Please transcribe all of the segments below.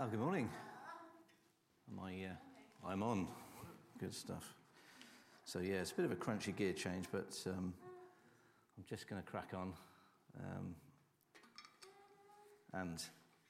Good morning. I'm on. Good stuff. So yeah, it's a bit of a crunchy gear change, but I'm just going to crack on and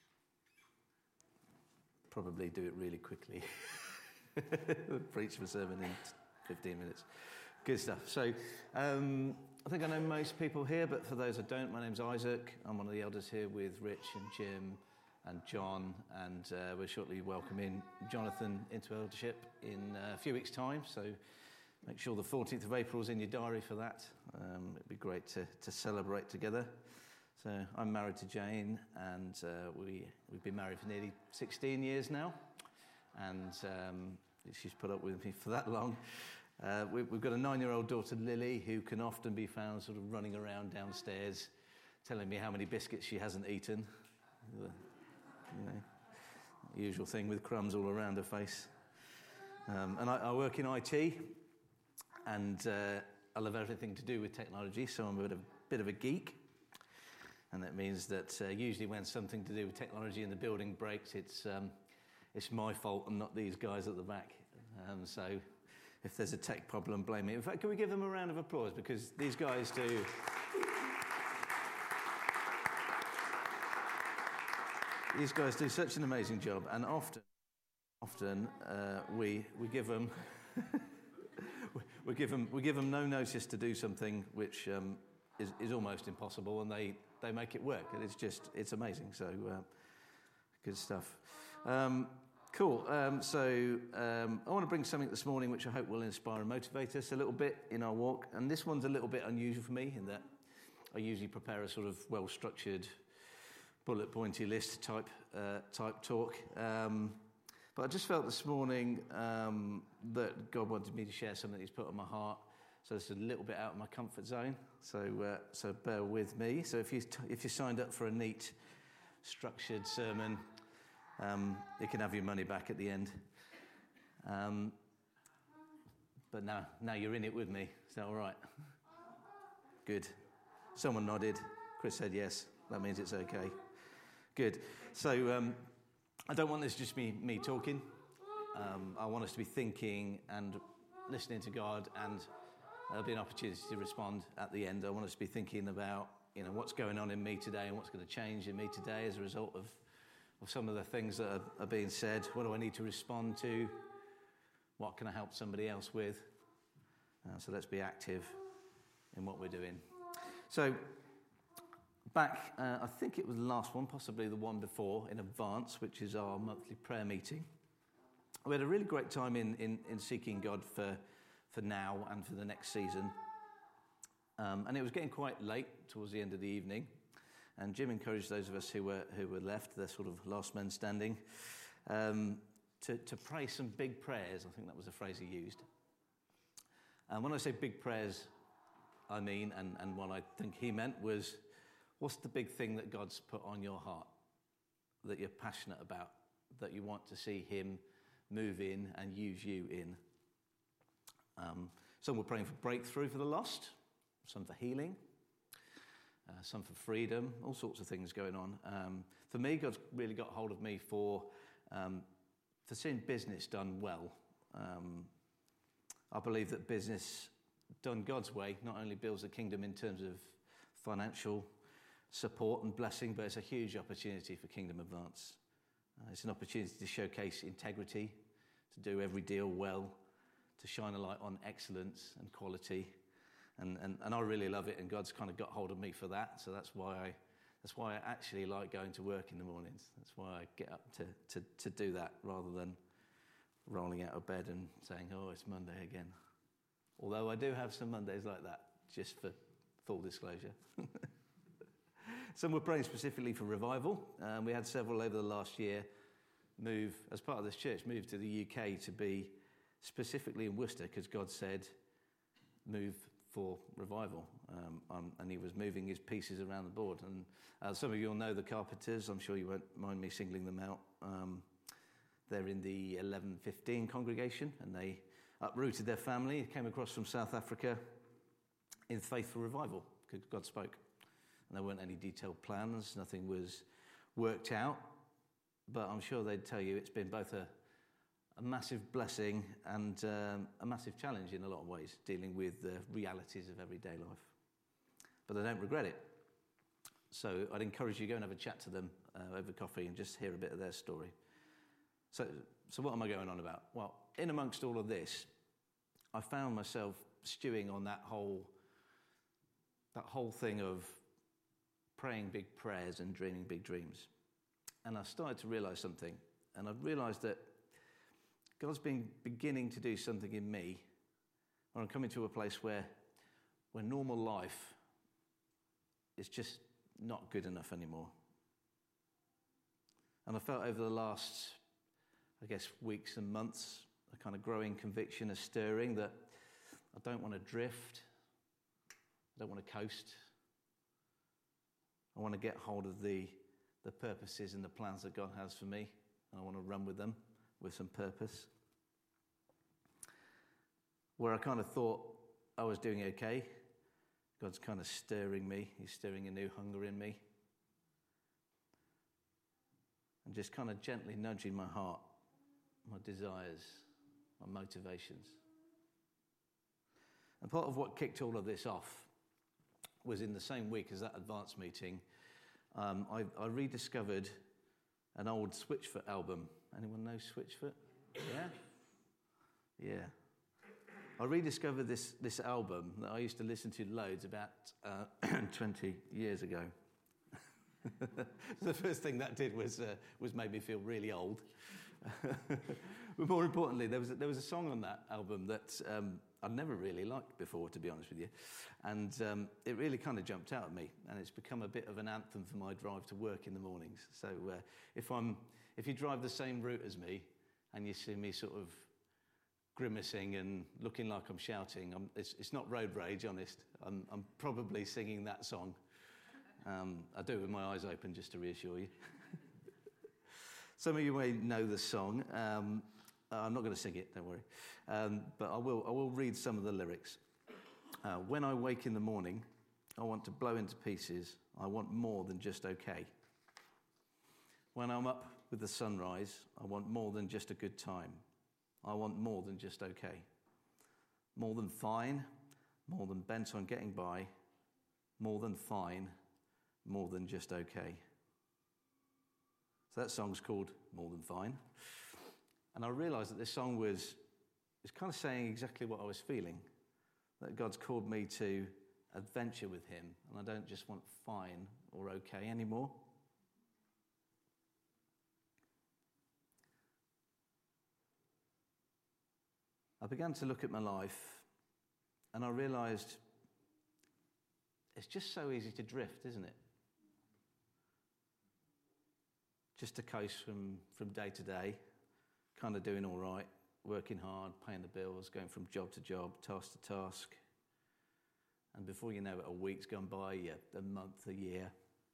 probably do it really quickly. Preach the sermon in 15 minutes. Good stuff. So I think I know most people here, but for those I don't, my name's Isaac. I'm one of the elders here with Rich and Jim and John, and we're shortly welcoming Jonathan into eldership in a few weeks' time, so make sure the 14th of April is in your diary for that. It'd be great to celebrate together. So I'm married to Jane, and we've been married for nearly 16 years now, and she's put up with me for that long. We've got a 9-year-old daughter, Lily, who can often be found sort of running around downstairs telling me how many biscuits she hasn't eaten. You know, usual thing with crumbs all around her face. And I work in IT, and I love everything to do with technology, so I'm a bit of a geek. And that means that usually when something to do with technology in the building breaks, it's my fault and not these guys at the back. So if there's a tech problem, blame me. In fact, can we give them a round of applause? Because these guys do... These guys do such an amazing job, and often we give them we give them no notice to do something which is almost impossible, and they make it work, and it's amazing. So good stuff. Cool. So I want to bring something this morning which I hope will inspire and motivate us a little bit in our walk, and this one's a little bit unusual for me in that I usually prepare a sort of well-structured, bullet pointy list type talk, but I just felt this morning that God wanted me to share something He's put on my heart. So it's a little bit out of my comfort zone. So bear with me. So if you signed up for a neat, structured sermon, you can have your money back at the end. But now you're in it with me. Is that all right? Good. Someone nodded. Chris said yes. That means it's okay. Good. So I don't want this just be me talking. I want us to be thinking and listening to God, and there'll be an opportunity to respond at the end. I want us to be thinking about, what's going on in me today and what's going to change in me today as a result of some of the things that are being said. What do I need to respond to? What can I help somebody else with? So let's be active in what we're doing. So back, I think it was the last one, possibly the one before, in advance, which is our monthly prayer meeting. We had a really great time in seeking God for now and for the next season. And it was getting quite late towards the end of the evening. And Jim encouraged those of us who were left, the sort of last men standing, to pray some big prayers. I think that was the phrase he used. And when I say big prayers, I mean, and what I think he meant was, what's the big thing that God's put on your heart, that you're passionate about, that you want to see Him move in and use you in? Some were praying for breakthrough for the lost, some for healing, some for freedom, all sorts of things going on. For me, God's really got hold of me for seeing business done well. I believe that business done God's way not only builds the kingdom in terms of financial support and blessing, but it's a huge opportunity for kingdom advance. It's an opportunity to showcase integrity, to do every deal well, to shine a light on excellence and quality, and I really love it. And God's kind of got hold of me for that. So that's why I actually like going to work in the mornings. That's why I get up to do that rather than rolling out of bed and saying, "Oh, it's Monday again." Although I do have some Mondays like that, just for full disclosure. Some were praying specifically for revival. We had several over the last year move, as part of this church, move to the UK to be specifically in Worcester because God said, move for revival. And He was moving His pieces around the board. And some of you will know the Carpenters. I'm sure you won't mind me singling them out. They're in the 11:15 congregation, and they uprooted their family, came across from South Africa in faithful revival because God spoke. And there weren't any detailed plans, nothing was worked out. but I'm sure they'd tell you it's been both a massive blessing and a massive challenge in a lot of ways, dealing with the realities of everyday life. But I don't regret it. So I'd encourage you to go and have a chat to them over coffee and just hear a bit of their story. So what am I going on about? Well, in amongst all of this, I found myself stewing on that whole thing of praying big prayers and dreaming big dreams. And I started to realise something. And I've realised that God's been beginning to do something in me where I'm coming to a place where normal life is just not good enough anymore. And I felt over the last, weeks and months, a kind of growing conviction, a stirring that I don't want to drift. I don't want to coast. I want to get hold of the purposes and the plans that God has for me, and I want to run with them with some purpose. Where I kind of thought I was doing okay, God's kind of stirring me. He's stirring a new hunger in me. And just kind of gently nudging my heart, my desires, my motivations. And part of what kicked all of this off was in the same week as that advance meeting, I rediscovered an old Switchfoot album. Anyone know Switchfoot? Yeah? Yeah. I rediscovered this album that I used to listen to loads about 20 years ago. The first thing that did was made me feel really old. But more importantly, there was a song on that album that I'd never really liked before, to be honest with you. And it really kind of jumped out at me, and it's become a bit of an anthem for my drive to work in the mornings. So if you drive the same route as me and you see me sort of grimacing and looking like I'm shouting, it's not road rage, honest. I'm probably singing that song. I do it with my eyes open, just to reassure you. Some of you may know the song. I'm not going to sing it, don't worry. But I will read some of the lyrics. When I wake in the morning, I want to blow into pieces. I want more than just okay. When I'm up with the sunrise, I want more than just a good time. I want more than just okay. More than fine, more than bent on getting by, more than fine, more than just okay. So that song's called More Than Fine. And I realised that this song was kind of saying exactly what I was feeling, that God's called me to adventure with him, and I don't just want fine or okay anymore. I began to look at my life, and I realised it's just so easy to drift, isn't it? Just to coast from day to day, kind of doing all right, working hard, paying the bills, going from job to job, task to task. And before you know it, a week's gone by, a month, a year.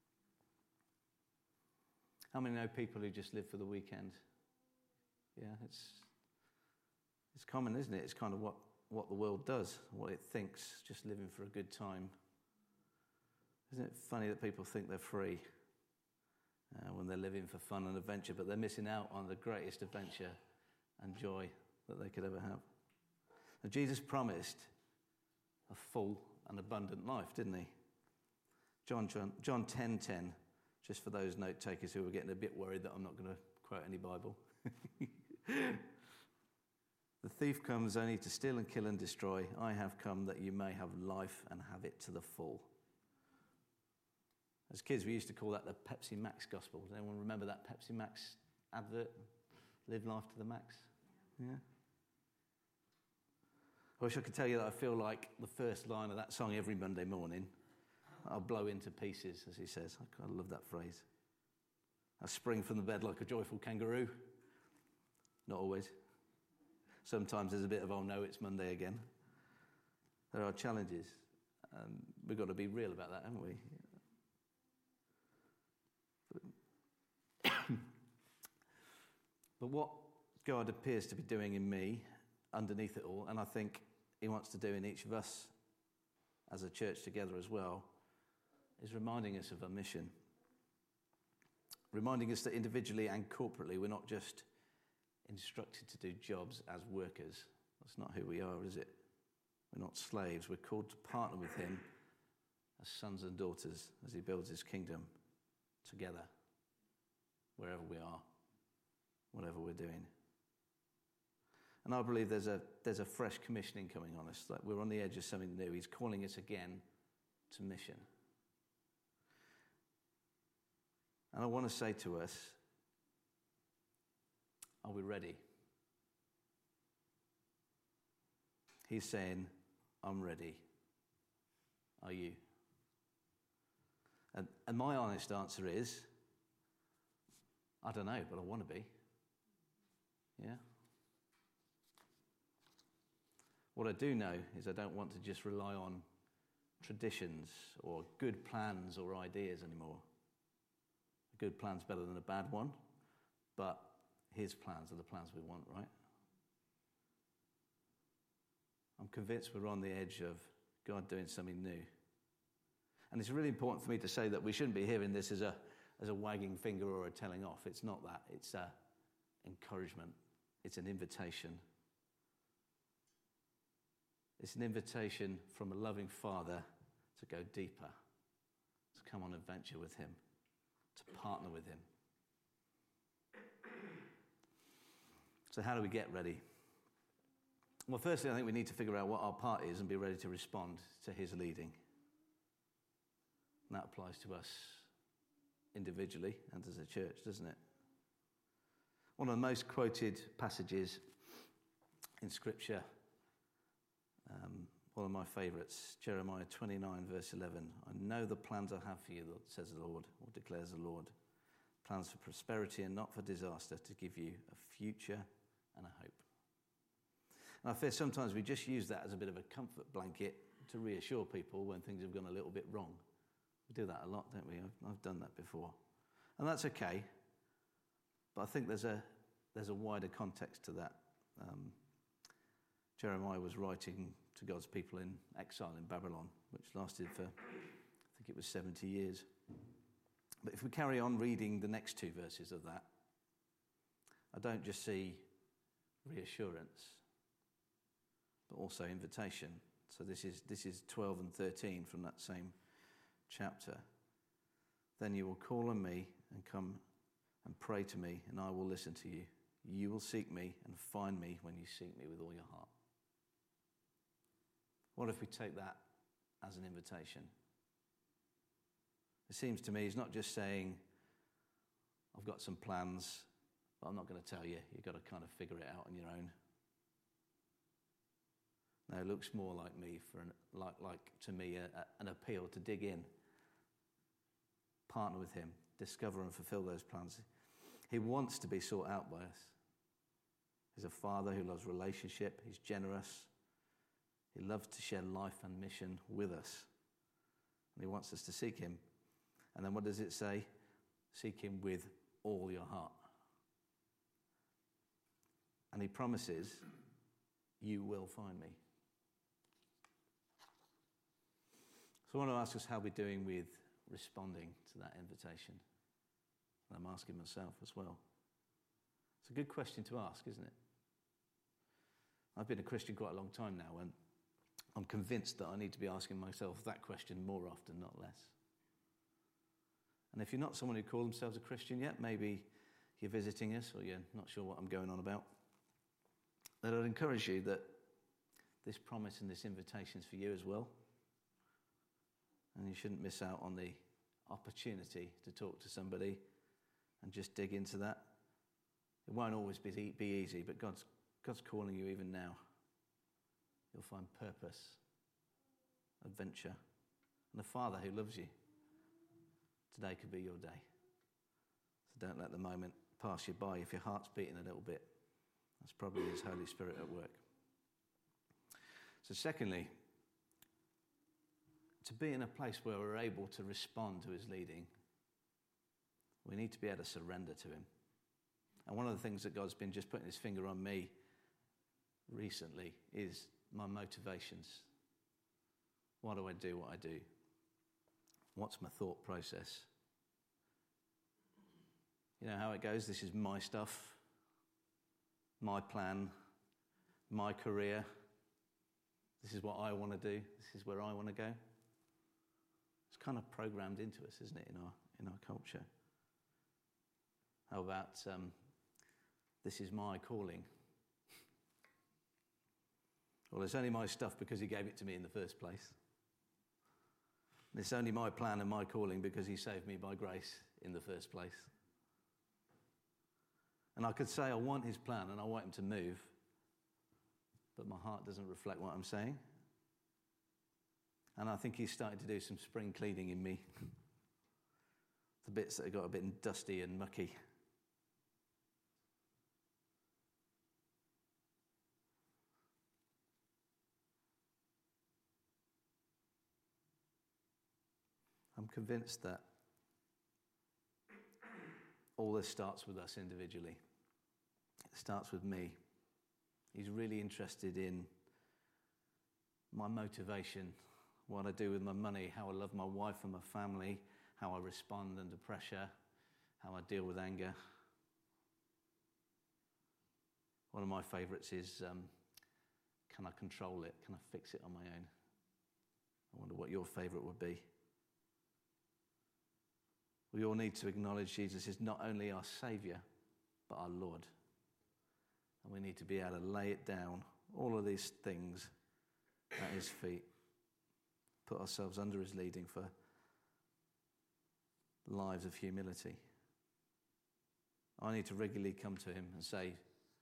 How many know people who just live for the weekend? Yeah, it's common, isn't it? It's kind of what the world does, what it thinks, just living for a good time. Isn't it funny that people think they're free when they're living for fun and adventure, but they're missing out on the greatest adventure and joy that they could ever have. Now, Jesus promised a full and abundant life, didn't he? John 10:10, just for those note takers who are getting a bit worried that I'm not going to quote any Bible. The thief comes only to steal and kill and destroy. I have come that you may have life and have it to the full. As kids, we used to call that the Pepsi Max gospel. Does anyone remember that Pepsi Max advert? Live life to the max. Yeah. I wish I could tell you that I feel like the first line of that song every Monday morning. I'll blow into pieces, as he says. I love that phrase. I spring from the bed like a joyful kangaroo. Not always. Sometimes there's a bit of, oh no, it's Monday again. There are challenges. We've got to be real about that, haven't we? But what God appears to be doing in me, underneath it all, and I think he wants to do in each of us as a church together as well, is reminding us of our mission. reminding us that individually and corporately we're not just instructed to do jobs as workers. That's not who we are, is it? We're not slaves. We're called to partner with him as sons and daughters as he builds his kingdom together, wherever we are, whatever we're doing. And I believe there's a fresh commissioning coming on us, that we're on the edge of something new. He's calling us again to mission. And I want to say to us, are we ready? He's saying, I'm ready. Are you? And my honest answer is, I don't know, but I want to be. Yeah? What I do know is I don't want to just rely on traditions or good plans or ideas anymore. A good plan's better than a bad one, but his plans are the plans we want, right? I'm convinced we're on the edge of God doing something new. And it's really important for me to say that we shouldn't be hearing this as a wagging finger or a telling off. It's not that. It's an encouragement. It's an invitation. It's an invitation from a loving Father to go deeper, to come on adventure with him, to partner with him. So how do we get ready? Well, firstly, I think we need to figure out what our part is and be ready to respond to his leading. And that applies to us individually and as a church, doesn't it? One of the most quoted passages in Scripture, one of my favourites, Jeremiah 29, verse 11. I know the plans I have for you, says the Lord, or declares the Lord. Plans for prosperity and not for disaster, to give you a future and a hope. And I fear sometimes we just use that as a bit of a comfort blanket to reassure people when things have gone a little bit wrong. We do that a lot, don't we? I've done that before. And that's okay. But I think there's a wider context to that. Jeremiah was writing to God's people in exile in Babylon, which lasted for, I think it was 70 years. But if we carry on reading the next two verses of that, I don't just see reassurance, but also invitation. So this is 12 and 13 from that same chapter. Then you will call on me and come and pray to me, and I will listen to you. You will seek me and find me when you seek me with all your heart. What if we take that as an invitation? It seems to me he's not just saying, I've got some plans, but I'm not going to tell you. You've got to kind of figure it out on your own. No, it looks more like me, to me, an appeal to dig in, partner with him, discover and fulfill those plans. He wants to be sought out by us. He's a father who loves relationship. He's generous. He loves to share life and mission with us. And he wants us to seek him. And then what does it say? Seek him with all your heart. And he promises, you will find me. So I want to ask us how we're doing with responding to that invitation. And I'm asking myself as well. It's a good question to ask, isn't it? I've been a Christian quite a long time now, and I'm convinced that I need to be asking myself that question more often, not less. And if you're not someone who calls themselves a Christian yet, maybe you're visiting us or you're not sure what I'm going on about, then I'd encourage you that this promise and this invitation is for you as well. And you shouldn't miss out on the opportunity to talk to somebody and just dig into that. It won't always be easy, but God's calling you even now. You'll find purpose, adventure, and a Father who loves you. Today could be your day. So don't let the moment pass you by. If your heart's beating a little bit, that's probably his Holy Spirit at work. So secondly, to be in a place where we're able to respond to his leading, we need to be able to surrender to him. And one of the things that God's been just putting his finger on me recently is my motivations. Why do I do what I do? What's my thought process? You know how it goes? This is my stuff, my plan, my career. This is what I want to do. This is where I want to go. It's kind of programmed into us, isn't it, in our culture? How about this is my calling? Well, it's only my stuff because he gave it to me in the first place. It's only my plan and my calling because he saved me by grace in the first place. And I could say I want his plan and I want him to move, but my heart doesn't reflect what I'm saying. And I think he's starting to do some spring cleaning in me. The bits that have got a bit dusty and mucky. I'm convinced that all this starts with us individually. It starts with me. He's really interested in my motivation, what I do with my money, how I love my wife and my family, how I respond under pressure, how I deal with anger. One of my favourites is, can I control it? Can I fix it on my own? I wonder what your favourite would be. We all need to acknowledge Jesus is not only our Saviour, but our Lord. And we need to be able to lay it down, all of these things, at his feet. Put ourselves under his leading for lives of humility. I need to regularly come to him and say,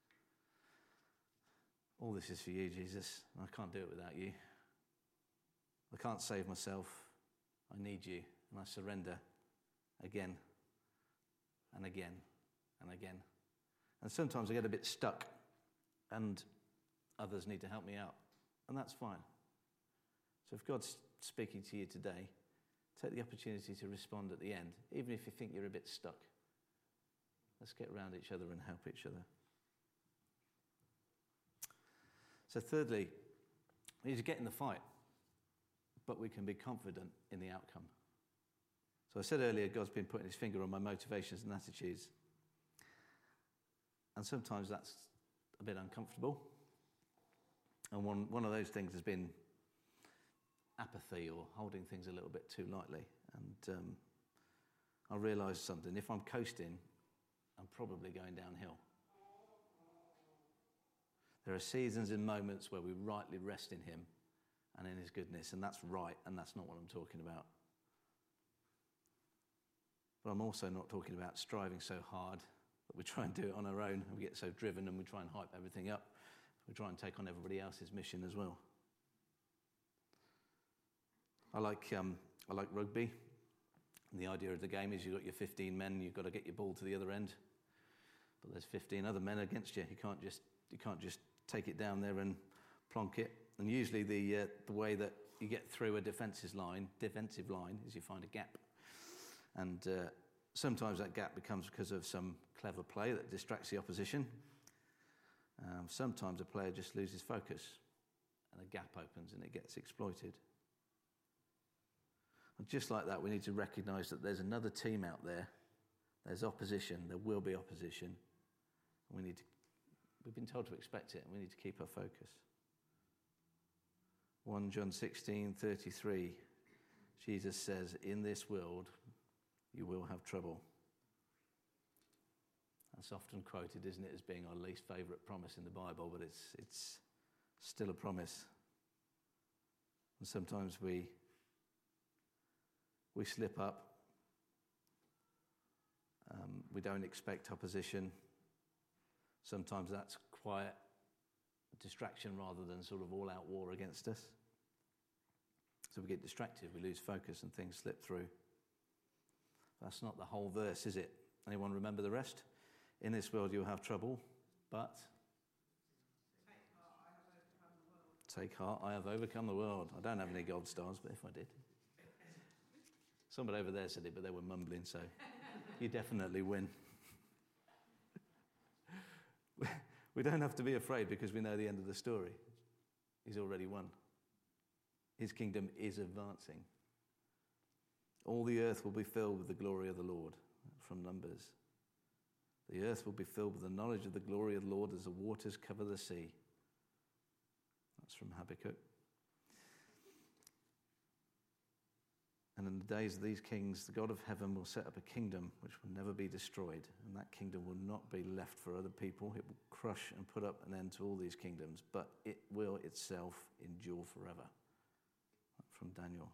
all this is for you, Jesus. I can't do it without you. I can't save myself. I need you. And I surrender again and again and again. And sometimes I get a bit stuck and others need to help me out. And that's fine. So if God's speaking to you today, take the opportunity to respond at the end, even if you think you're a bit stuck. Let's get around each other and help each other. So thirdly, we need to get in the fight, but we can be confident in the outcome. So I said earlier, God's been putting his finger on my motivations and attitudes. And sometimes that's a bit uncomfortable. And one of those things has been apathy or holding things a little bit too lightly. And I realised something. If I'm coasting, I'm probably going downhill. There are seasons and moments where we rightly rest in him and in his goodness, and that's right, and that's not what I'm talking about. But I'm also not talking about striving so hard that we try and do it on our own, and we get so driven and we try and hype everything up. We try and take on everybody else's mission as well. I like rugby. And the idea of the game is you've got your 15 men, you've got to get your ball to the other end. But there's 15 other men against you. You can't just take it down there and plonk it. And usually the way that you get through a defensive line is you find a gap. And sometimes that gap becomes because of some clever play that distracts the opposition. Sometimes a player just loses focus and a gap opens and it gets exploited. And just like that, we need to recognise that there's another team out there. There's opposition. There will be opposition. We've been told to expect it, and we need to keep our focus. 1 John 16:33, Jesus says, "In this world you will have trouble." That's often quoted, isn't it, as being our least favourite promise in the Bible, but it's still a promise. And sometimes we slip up. We don't expect opposition. Sometimes that's quiet distraction rather than sort of all-out war against us. So we get distracted, we lose focus, and things slip through. That's not the whole verse, is it? Anyone remember the rest? In this world you'll have trouble, but take heart, I have overcome the world. I don't have any gold stars, but if I did. Somebody over there said it, but they were mumbling, so you definitely win. We don't have to be afraid because we know the end of the story. He's already won. His kingdom is advancing. All the earth will be filled with the glory of the Lord, from Numbers. The earth will be filled with the knowledge of the glory of the Lord as the waters cover the sea. That's from Habakkuk. And in the days of these kings, the God of heaven will set up a kingdom which will never be destroyed. And that kingdom will not be left for other people. It will crush and put up an end to all these kingdoms, but it will itself endure forever. From Daniel.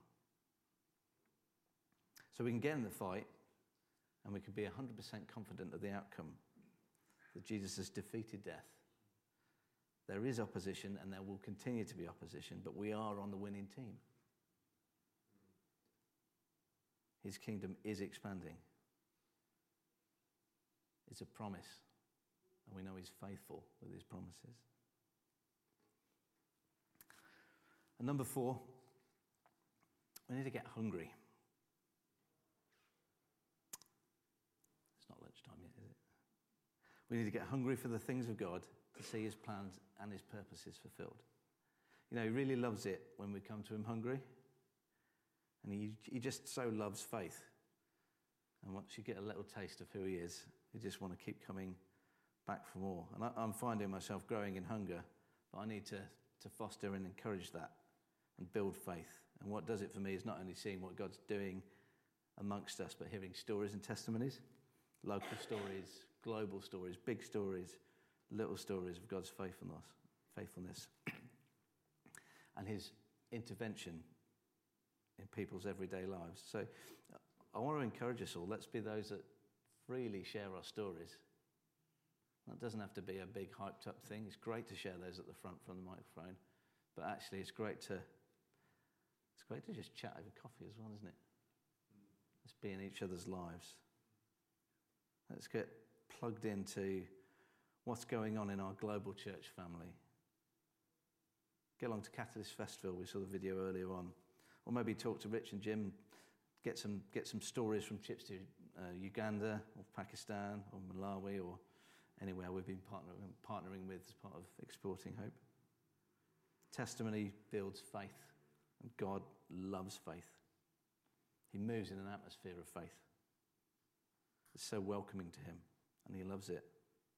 So we can get in the fight and we can be 100% confident of the outcome, that Jesus has defeated death. There is opposition and there will continue to be opposition, but we are on the winning team. His kingdom is expanding. It's a promise, and we know he's faithful with his promises. And number 4, we need to get hungry. It's not lunchtime yet, is it? We need to get hungry for the things of God to see his plans and his purposes fulfilled. You know, he really loves it when we come to him hungry. And he just so loves faith. And once you get a little taste of who he is, you just want to keep coming back for more. And I'm finding myself growing in hunger, but I need to foster and encourage that and build faith. And what does it for me is not only seeing what God's doing amongst us, but hearing stories and testimonies, local stories, global stories, big stories, little stories of God's faithfulness, and his intervention in people's everyday lives. So I want to encourage us all. Let's be those that freely share our stories. That doesn't have to be a big hyped up thing. It's great to share those at the front from the microphone, but actually it's great to just chat over coffee as well, isn't it? Let's be in each other's lives. Let's get plugged into what's going on in our global church family. Get along to Catalyst Festival. We saw the video earlier on. Or maybe talk to Rich and Jim, get some stories from trips to Uganda or Pakistan or Malawi or anywhere we've been partnering with as part of Exporting Hope. Testimony builds faith, and God loves faith. He moves in an atmosphere of faith. It's so welcoming to him, and he loves it.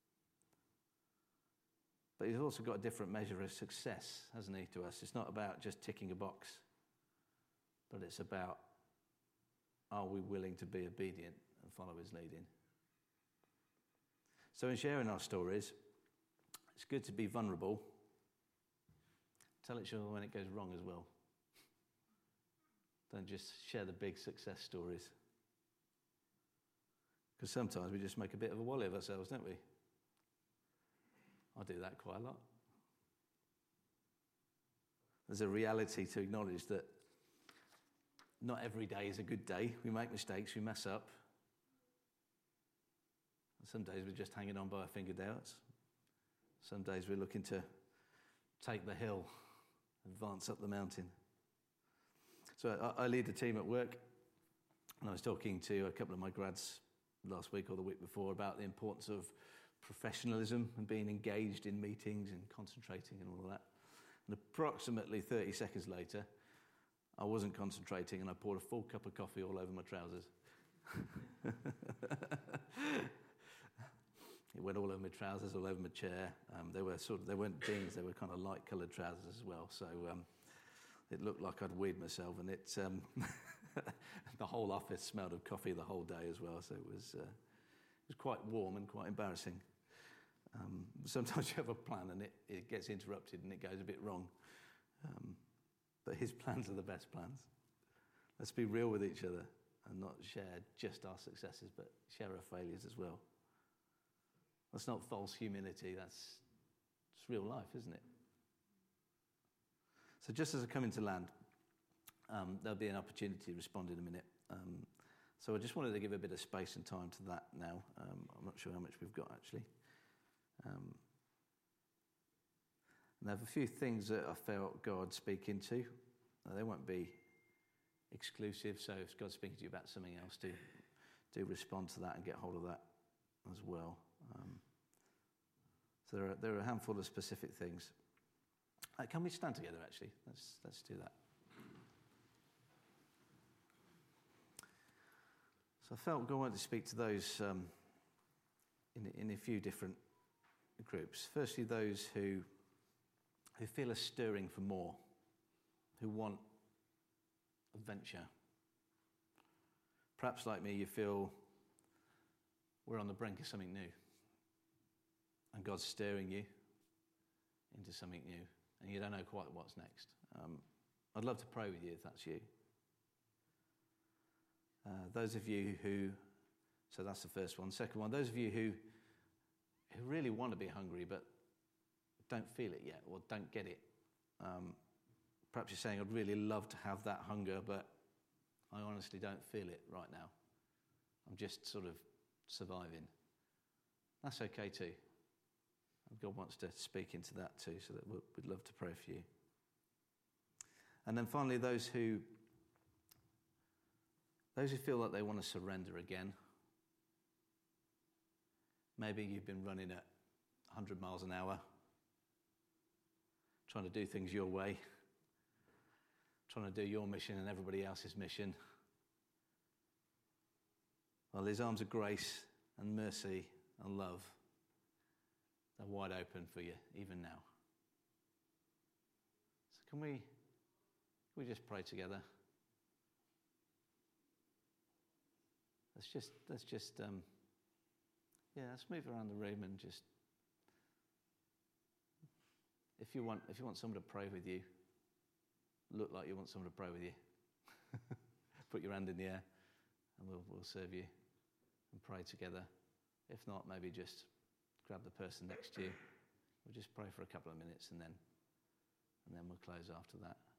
But he's also got a different measure of success, hasn't he, to us? It's not about just ticking a box. But it's about, are we willing to be obedient and follow his leading? So in sharing our stories, it's good to be vulnerable. Tell it when it goes wrong as well. Don't just share the big success stories. Because sometimes we just make a bit of a wally of ourselves, don't we? I do that quite a lot. There's a reality to acknowledge that not every day is a good day. We make mistakes, we mess up. Some days we're just hanging on by our fingernails. Some days we're looking to take the hill, advance up the mountain. So I lead a team at work, and I was talking to a couple of my grads last week or the week before about the importance of professionalism and being engaged in meetings and concentrating and all of that. And approximately 30 seconds later, I wasn't concentrating and I poured a full cup of coffee all over my trousers. It went all over my trousers, all over my chair. They weren't jeans, they were kind of light coloured trousers as well. So it looked like I'd weed myself, and the whole office smelled of coffee the whole day as well. So it was quite warm and quite embarrassing. Sometimes you have a plan and it gets interrupted and it goes a bit wrong. But his plans are the best plans. Let's be real with each other and not share just our successes, but share our failures as well. That's not false humility, it's real life, isn't it? So just as I come into land, there'll be an opportunity to respond in a minute. So I just wanted to give a bit of space and time to that now. I'm not sure how much we've got, actually. And I have a few things that I felt God speak into. They won't be exclusive, so if God's speaking to you about something else, do respond to that and get hold of that as well. So there are a handful of specific things. Can we stand together, actually? Let's do that. So I felt God wanted to speak to those in a few different groups. Firstly, those who feel a stirring for more, who want adventure. Perhaps like me, you feel we're on the brink of something new, and God's steering you into something new, and you don't know quite what's next. I'd love to pray with you if that's you. Those of you who, so that's the first one. Second one, those of you who really want to be hungry but don't feel it yet or don't get it. Perhaps you're saying, I'd really love to have that hunger, but I honestly don't feel it right now. I'm just sort of surviving. That's okay too. God wants to speak into that too, so that we'd love to pray for you. And then finally, those who feel that they want to surrender again. Maybe you've been running at 100 miles an hour, trying to do things your way, trying to do your mission and everybody else's mission. Well, his arms of grace and mercy and love, they're wide open for you, even now. So can we just pray together? Let's move around the room and just, if you want someone to pray with you, look like you want someone to pray with you. Put your hand in the air and we'll serve you and pray together. If not, maybe just grab the person next to you. We'll just pray for a couple of minutes and then we'll close after that.